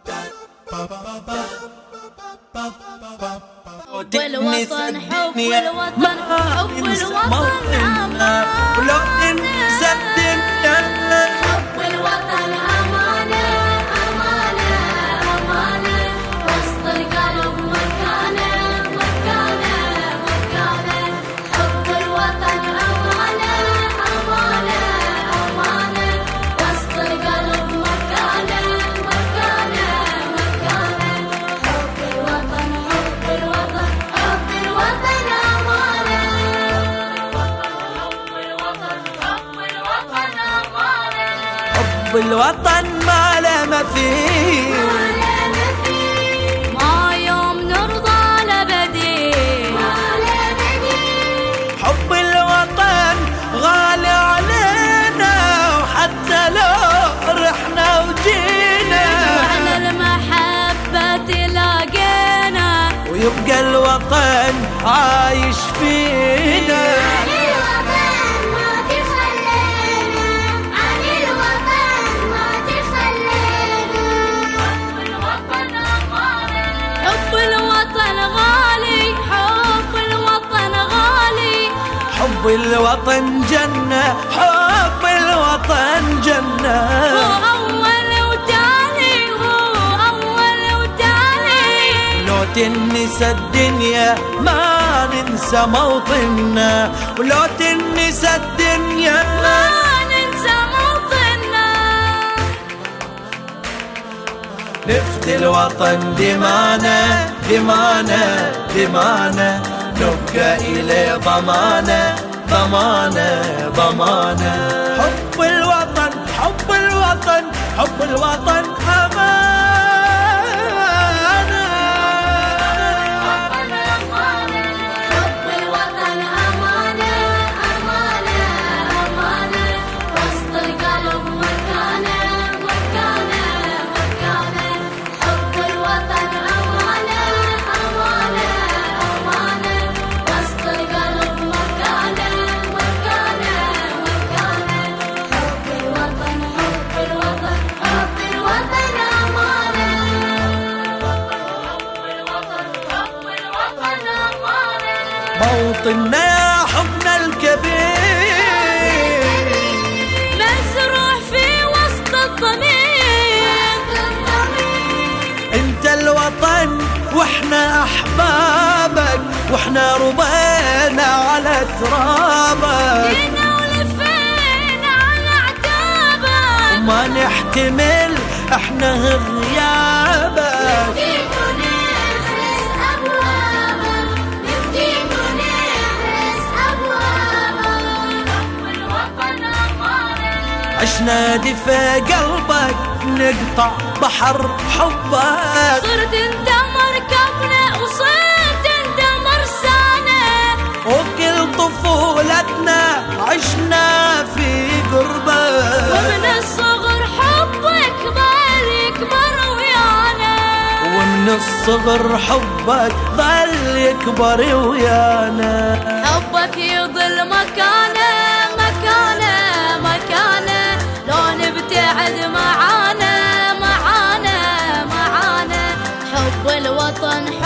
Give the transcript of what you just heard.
والوطن حب الوطن حب الوطن أمانة ولو تنسى الدنيا حب الوطن أمانة أمانة أمانة وسط القلب مكانة مكانة مكانة حب الوطن أمانة أمانة أمانة وسط القلب مكانة مكانة مكانة حب الوطن حب الوطن حب الوطن أمانة حب الوطن حب الوطن أمانة حب الوطن ما له مثيل ما يوم نرضى لبديل حب الوطن غالي علينا وحتى لو رحنا وجينا وعلى المحبة تلاقينا ويبقى الوطن عايش فينا حب الوطن جنة حب الوطن جنة هو أول وتالي هو أول وتالي لو تنسى الدنيا ما ننسى موطننا ولو تنسى الدنيا ما ننسى موطننا نفدي الوطن دمانا دمانا دمانا نبقى إليه ضمانة ضمانة ضمانة حب الوطن حب الوطن حب الوطن أمانة حب الوطن أمانة أمانة أمانة وسط القلب مكانة مكانة مكانة حب الوطن أمانة أمانة أمانة وسط القلب مكانة مكانة مكانة حب الوطن حب الوطن حب الوطن أمانة حب الوطن حب الوطن أمانة موطننا يا حبنا الكبير مزروع في وسط الضمير انت الوطن واحنا احبابك واحنا ربينا على ترابك جينا ولفينا على عتابك وما نحتمل احنا غيابك نفديك ونحرس ابوابك نفديك ونحرس ابوابك حب الوطن أمانة عشنا دفا قلبك نقطع بحر حبك صرت انت مركبنا وصرت انت مرسانا وكل طفولتنا عشنا في قربك ومن الصغر حبك ظل يكبر ويانا ومن الصغر حبك ظل يكبر ويانا حبك يضل مكانه مكانه مكانه لو نبتعد معانا معانا معانا حب الوطن